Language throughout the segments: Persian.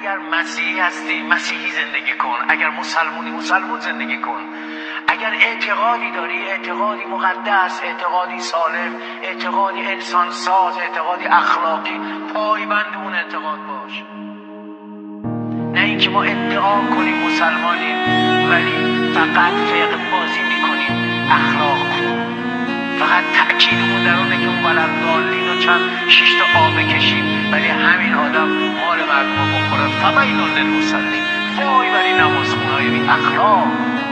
اگر مسیحی هستی مسیحی زندگی کن، اگر مسلمونی مسلمون زندگی کن، اگر اعتقادی داری اعتقادی مقدس، اعتقادی سالم، اعتقادی انسانساز، اعتقادی اخلاقی، پایبند اون اعتقاد باش. نه اینکه ما ادعا کنیم مسلمانیم ولی فقط فقه بازی میکنیم اخلاق کن، فقط تأکیدمون در اونه که اون ولدضالین و چند 6 تا آب بکشیم ولی همین آدم مال مردم رو بخوره. فویل للمصلین، وای بر این نمازخونهای بی اخلاق.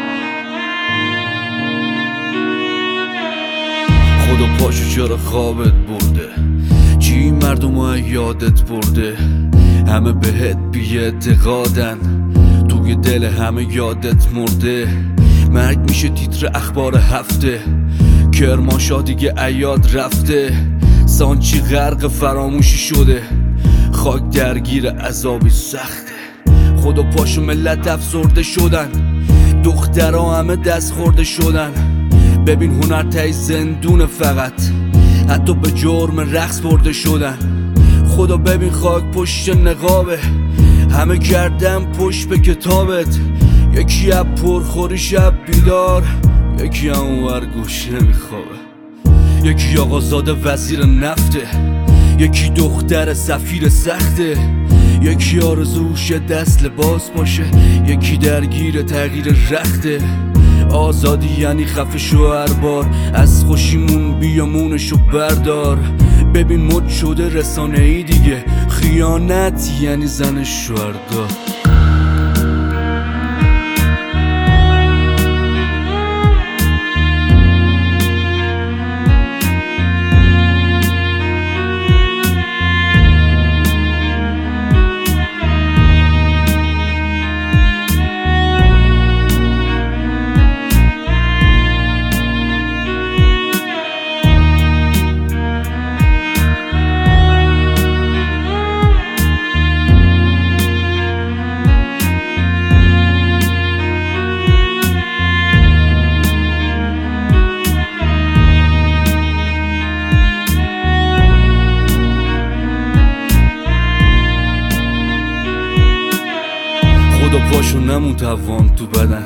خدا پاشو چرا خوابت برده؟ چی مردم یادت برده؟ همه بهت بی اعتقادن، توی دل همه یادت مرده. مرگ میشه تیتر اخبار هفته، کرمانشاه دیگه عیاد رفته. سانچی غرق فراموشی شده، خاک درگیر عذابی سخته. خدا پاشو ملت افسرده شدن، دخترها همه دست خورده شدن. ببین هنر تای زندون، فقط حتی به جرم رقص برده شدن. خدا ببین خاک پشت نقابه، همه کردن پشت به کتابت. یکی از پرخوری شب بیدار، یکی هم اونور گوش نمیخوابه. یکی آقازاده وزیر نفته، یکی دختر سفیر سخته. یکی آرزوش دست لباس باشه، یکی درگیر تغییر رخته. آزادی یعنی خفه شو هر بار، از خوشیمون بیامونشو بردار. ببین مد شده رسانه ای دیگه، خیانت یعنی زن شوهردار. خدا پاشو نمون توان تو بدن،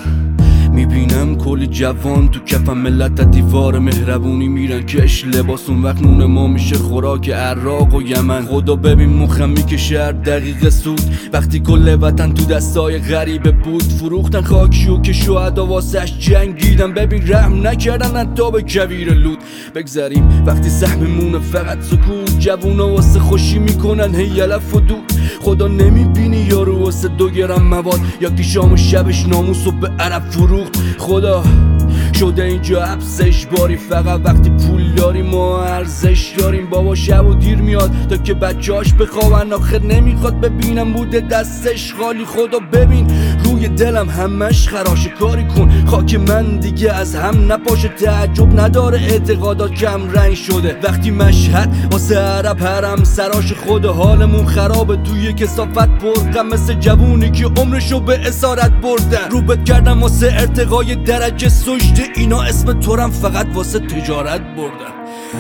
میبینم کلی جوان تو کفم ملت دیوار مهربونی میرن کش. لباس اون وقت نون ما میشه خوراک عراق و یمن. خدا ببین مخم میکشه هر دقیقه سود، وقتی کل وطن تو دستای غریبه بود. فروختن خاکیو که شهدا واسش جنگیدن، ببین رحم نکردن حتی به کویر لود. بگذریم وقتی سهممونه فقط سکوت، جوونا واسه خوشی میکنن هی یلف و دود. خدا نمیبینی یارو واسه 2 گرم مواد، یا که شام و شبش ناموسو به عرب فروخت. خدا شده اینجا حبسش باری، فقط وقتی پول داریم ما ارزش داریم. بابا شب و دیر میاد تا که بچه‌هاش بخوابن، آخر نمیخواد ببینم بوده دستش خالی. خدا ببین روی دلم همش خراشه، کاری کن خاک من دیگه از هم نپاشه. تعجب نداره اعتقادات کم رنگ شده، وقتی مشهد واسه عرب حرم سراش. خود حالمون خرابه توی کثافت پرغم، مثل جوونی که عمرشو به اسارت بردن. روبت کردم واسه ارتقای درجه سجده، اینا اسم تورم فقط واسه تجارت بردن.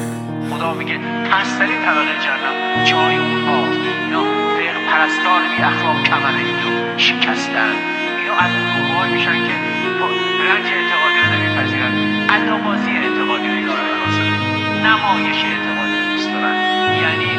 خدا میگه پسترین طبقه جهنم جای اونهاست. اینا فقه پرستار بی اخلاق کمرشو شکستن. اینا از اون گروه‌هایی میشن که رنج اعتقادی رو نمیپذیرن، ادابازی اعتقادی رو دوست دارن، نمایش اعتقادی رو دوست دارن. یعنی